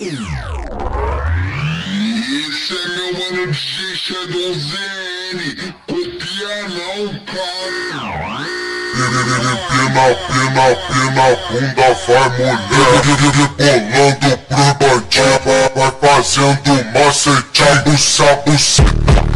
Esse é meu mano DJ Shadowzene, copia não, cara. Pina, bunda vai mulher, rebolando pro bandido, vai fazendo macete, buça, buça,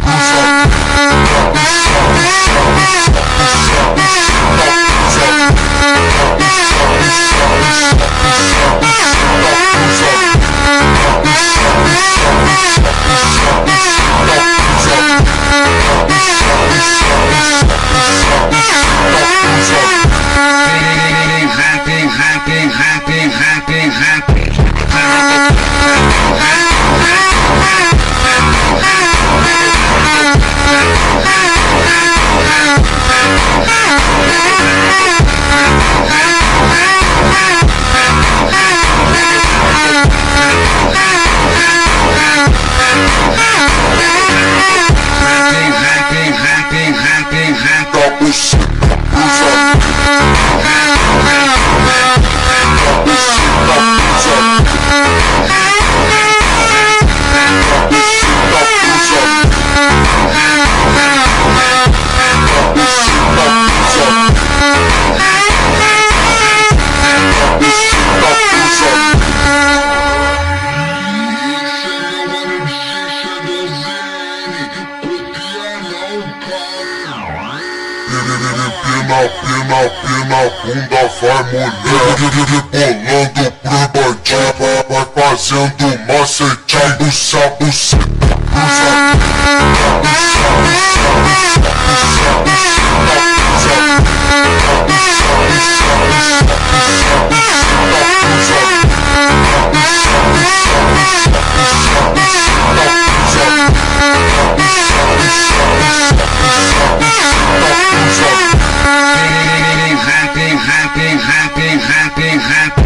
Pina, bunda vai mulher, rebolando pro bandido, vai fazendo macete, buça, buça, happy.